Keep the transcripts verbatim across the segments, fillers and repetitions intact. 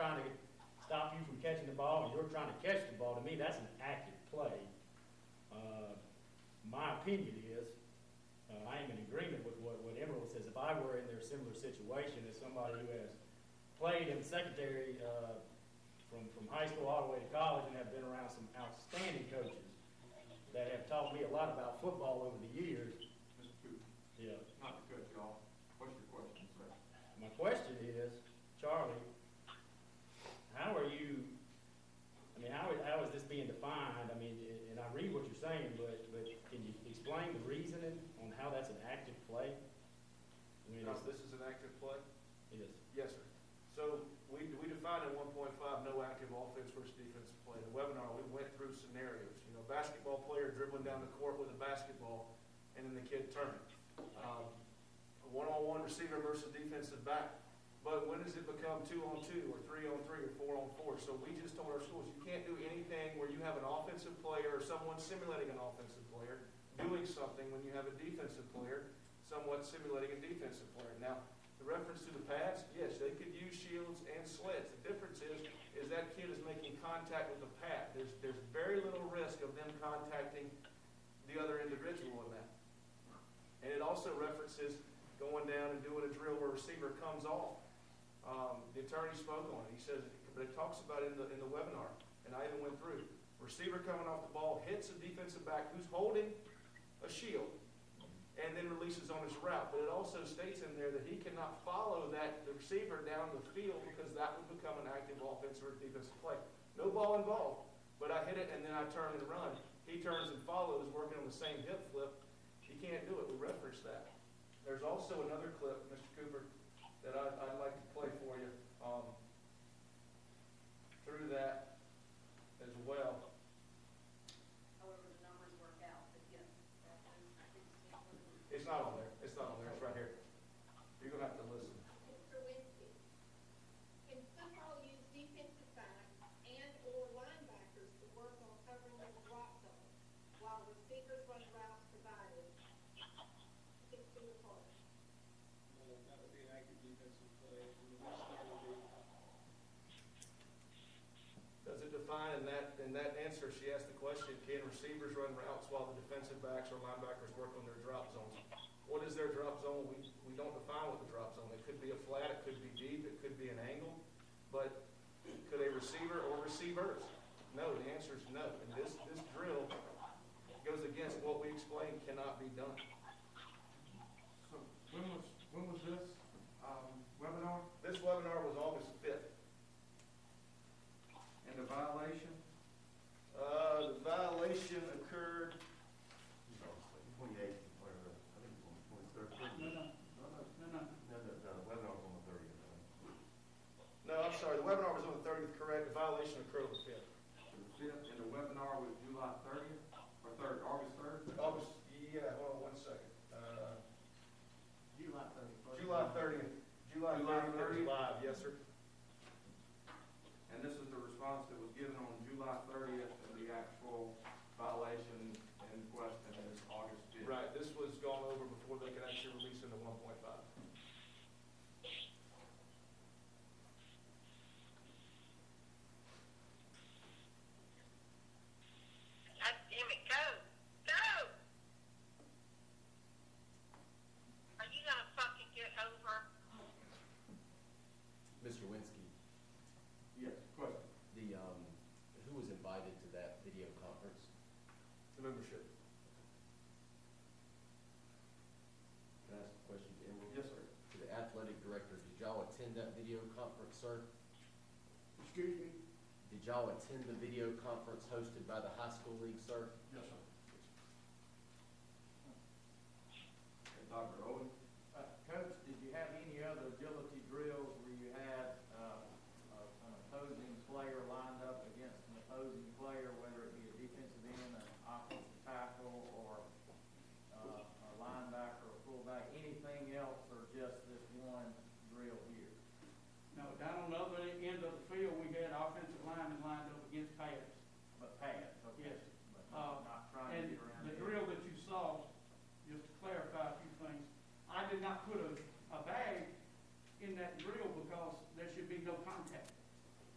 trying to stop you from catching the ball and you're trying to catch the ball, to me, that's an active play. Uh, my opinion is, uh, I am in agreement with what, what Emerald says. If I were in their similar situation as somebody who has played in secondary uh, from, from high school all the way to college and have been around some outstanding coaches that have taught me a lot about football over the years. Mister Cooper. Yeah. Not to cut you off. What's your question, sir? My question is, Charlie, how are you, I mean, how, how is this being defined? I mean, and I read what you're saying, but, but can you explain the reasoning on how that's an active play? I mean, Now, this is an active play? Yes. Yes, sir. So we, we defined in one point five no active offense versus defensive play. In the webinar, we went through scenarios. You know, basketball player dribbling down the court with a basketball, and then the kid turning. Um, one-on-one receiver versus defensive back. But when does it become two on two or three on three or four on four? So we just told our schools, you can't do anything where you have an offensive player or someone simulating an offensive player doing something when you have a defensive player somewhat simulating a defensive player. Now, the reference to the pads, yes, they could use shields and sleds. The difference is, is that kid is making contact with the pad. There's, there's very little risk of them contacting the other individual in that. And it also references going down and doing a drill where a receiver comes off. Um, the attorney spoke on it. He says, but it talks about it in the, in the webinar, and I even went through. Receiver coming off the ball hits a defensive back who's holding a shield and then releases on his route. But it also states in there that he cannot follow that the receiver down the field because that would become an active offensive or defensive play. No ball involved, but I hit it and then I turn and run. He turns and follows, working on the same hip flip. He can't do it. We reference that. There's also another clip, Mister Cooper, that I'd, I'd like to play for you um, through that as well. However, the numbers work out, but yes, that is, It's not on there. It's not on there. It's right here. You're going to have to listen. Mister Winsky, can football use defensive backs and or linebackers to work on covering the drop zone while receivers run routes provided six feet apart? Well, that would be an active defensive play. And the next thing would be Does it define in that in that answer? She asked the question: can receivers run routes while the defensive backs or linebackers work on their drop zones? What is their drop zone? We we don't define what the drop zone. It could be a flat, it could be deep, it could be an angle. But could a receiver or receivers? No. The answer is no. And this this drill goes against what we explained cannot be done. So when was when was this um, webinar? This webinar was August fifth. And the violation? Uh, the violation occurred. twenty-eighth, or I think it was on the twenty-third. no, no, no, no. No, no, no, the webinar was on the thirtieth. No, I'm sorry. The webinar was on the thirtieth. Correct. The violation occurred on the fifth. The fifth, and the webinar was July thirtieth or third, August third. August. Yeah. Hold on one second. Uh, July thirty-first. July thirtieth. July July thirtieth. thirtieth. Live. Yes, sir. And this is the response that was given on July thirtieth, and the actual violation in question is August fifth. Right. This was gone over before they could actually release into one point five. God damn it, go! Go! Are you gonna fucking get over? Mister Winsky, Yes, question. the um, who was invited to that video conference? The membership. Can I ask a question to Emerald? Yes, sir. To the athletic director, did y'all attend that video conference, sir? Excuse me? Did y'all attend the video conference hosted by the high school league, sir? Yes, sir. And Doctor Owen? Uh, Coach, did you have any other agility drills where you had uh, uh, an opposing player lined up against an opposing player, whether it be a defensive end, an offensive tackle, or uh, a linebacker, or fullback, anything else, or just this one drill here? No, down on the other end of the field, we had offensive linemen lined up against pads. But pads, okay. Yes. But not, Uh, not trying to And get around the it. drill that you saw, just to clarify a few things, I did not put a, a bag in that drill because there should be no contact.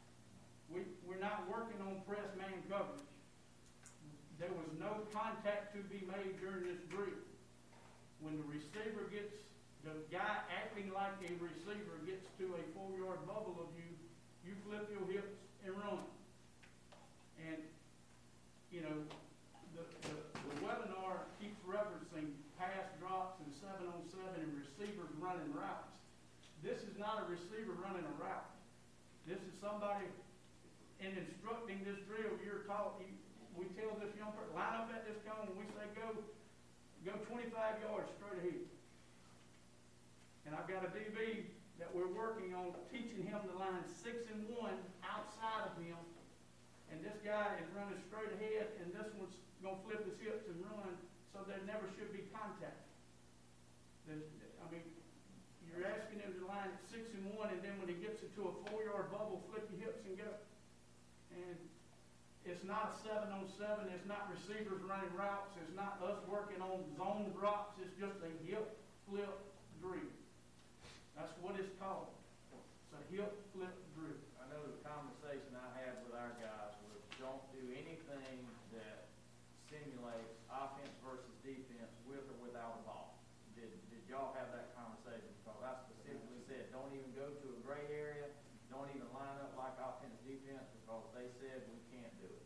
to be made during this drill. When the receiver gets, the guy acting like a receiver gets to a four-yard bubble of you, you flip your hips and run. And, you know, the, the, the webinar keeps referencing pass drops and seven on seven and receivers running routes. This is not a receiver running a route. This is somebody, in instructing this drill, you're taught, you, we tell this young person, line up at this cone, and we say go, go twenty-five yards straight ahead. And I've got a D B that we're working on teaching him to line six and one outside of him. And this guy is running straight ahead, and this one's gonna flip his hips and run, so there never should be contact. There's, I mean, you're asking him to line six and one, and then when he gets into a four-yard bubble, flip your hips and go. And it's not a seven on seven. It's not receivers running routes. It's not us working on zone drops. It's just a hip flip drill. That's what it's called. It's a hip flip drill. I know the conversation I had with our guys was don't do anything that simulates offense versus defense with or without a ball. Did, did y'all have that conversation? Because I specifically said don't even go to a gray area, don't even line up like offense defense, because they said we can't do it.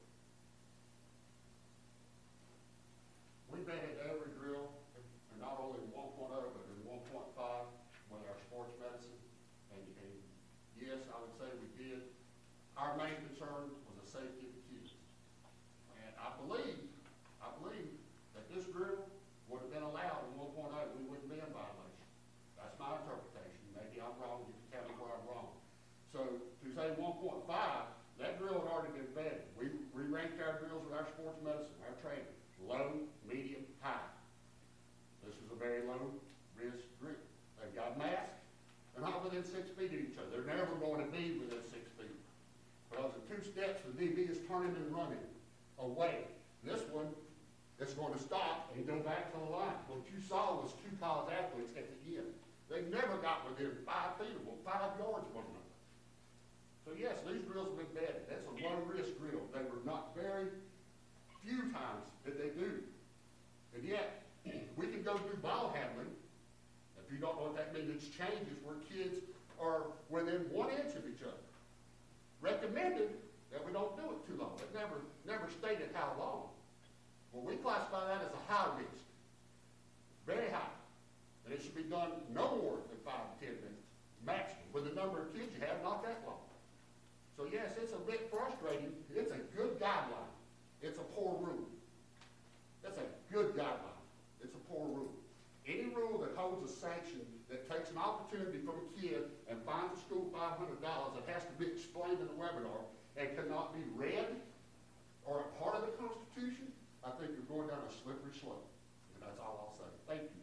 We vetted every drill, and not only in one point oh, but in one point five with our sports medicine. And, and yes, I would say we did. Our main concern was the safety of the kids. And I believe, I believe that this drill would have been allowed in one point oh, we wouldn't be in violation. That's my interpretation. Maybe I'm wrong, you can tell me where I'm wrong. So to say one point five, that drill had already been vetted. We, we ranked our drills with our sports medicine, our training, low, medium, high. This is a very low risk drill. They've got masks and not within six feet of each other. They're never going to be within six feet. Because in two steps, the D B is turning and running away. This one, it's going to stop and go back to the line. What you saw was two college athletes at the end. They never got within five feet of them, five yards of one another. So yes, these drills have been vetted. That's a low-risk drill. They were not very few times did they do. And yet, we can go do ball handling. If you don't know what that means, it's changes where kids are within one inch of each other. Recommended that we don't do it too long. It never, never stated how long. Well, we classify that as a high risk. Very high. And it should be done no more than five to ten minutes, maximum. With the number of kids you have, not that long. So yes, it's a bit frustrating. It's a good guideline. It's a poor rule. That's a good guideline. It's a poor rule. Any rule that holds a sanction, that takes an opportunity from a kid and fines the school five hundred dollars, that has to be explained in the webinar and cannot be read or a part of the Constitution, I think you're going down a slippery slope. And that's all I'll say. Thank you.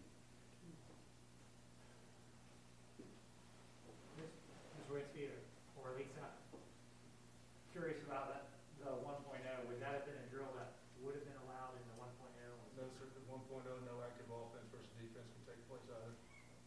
Miz Winsky or Lisa, curious about that, the one point oh, would that have been a drill that would have been allowed in the one point oh? No, sir, the one point oh, no active offense versus defense can take place either.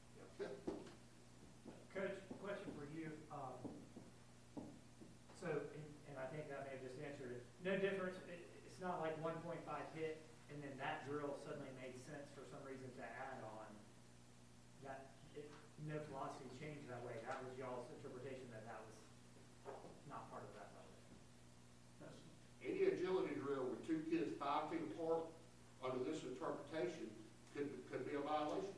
Coach, question for you. Um, so, and, and I think that may have just answered it. No difference. It, it's not like one point five hit and then that drill suddenly made sense for some reason to add on. That it, no philosophy changed that way. That was y'all's interpretation that that was not part of that violation. That's, Any agility drill with two kids five feet apart under this interpretation could, could be a violation.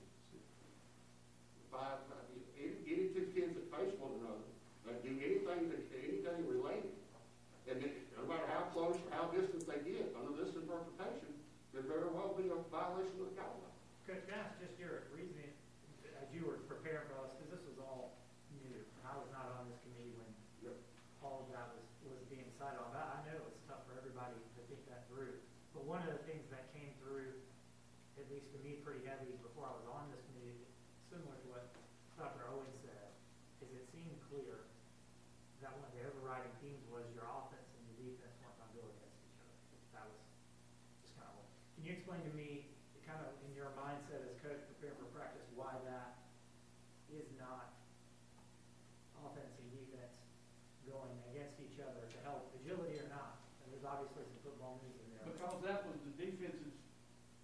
Five, any, any two kids that face one another, that do anything, that, anything related, and it, no matter how close or how distant they get under this interpretation, could very well be a violation of the guideline. Coach, can I ask just your reasoning as you were preparing for us, because this was all new. I was not on this committee when Yep. all of that was, was being decided on. I, I know it's tough for everybody to think that through. But one of the things that came through, at least to me pretty heavy before I was on this committee, similar to what Doctor Owen said, is it seemed clear that one of the overriding themes was your offense and your defense weren't going to go against each other. That was just kind of, can you explain to me, kind of in your mindset as coach preparing for practice, why that is not offense and defense going against each other to help agility or not? And there's obviously some football moves in there. because that was the defense's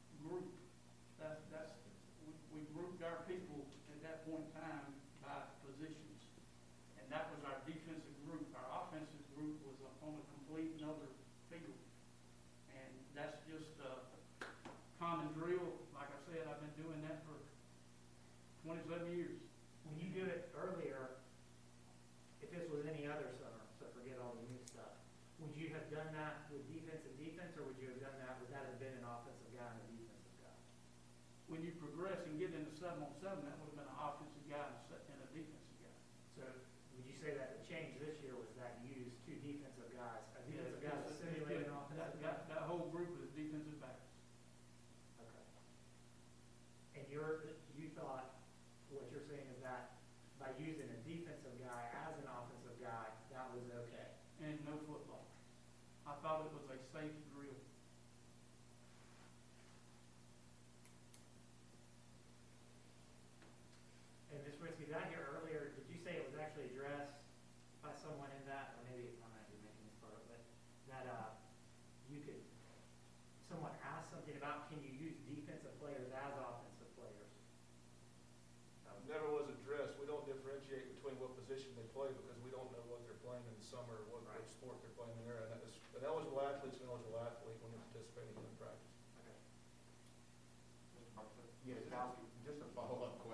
that point in time by positions. And that was our defensive group. Our offensive group was on a complete another field. And that's just a common drill. Like I said, I've been doing that for twenty-seven years. When you do it earlier, if this was any other summer, so forget all the new stuff, would you have done that with defensive defense, or would you have done that, would that have been an offensive guy and a defensive guy? When you progress and get into seven on seven, that would have been an offensive guy and a se- and a defensive guy. So would you say that the change this year was that you used two defensive guys, a defensive guy to Because simulate an that- offensive guy? That, that whole group was defensive backs. Okay. And you're, you thought, what you're saying is that by using a defensive guy as an offensive guy, that was okay? And no football. I thought it was a safe drill. And Miz Winsky, did I hear earlier, did you say it was actually addressed by someone in that, or maybe I might be making this part up, but that, uh, you could, someone asked something about, can you use defensive players as offensive players? Um, Never was addressed. We don't differentiate between what position they play because we don't know what they're playing in the summer, or what, Right. what sport they're playing in there. And that is, an eligible athlete's an eligible athlete when they're participating in the practice. Okay. Yeah, Kowski, just a follow-up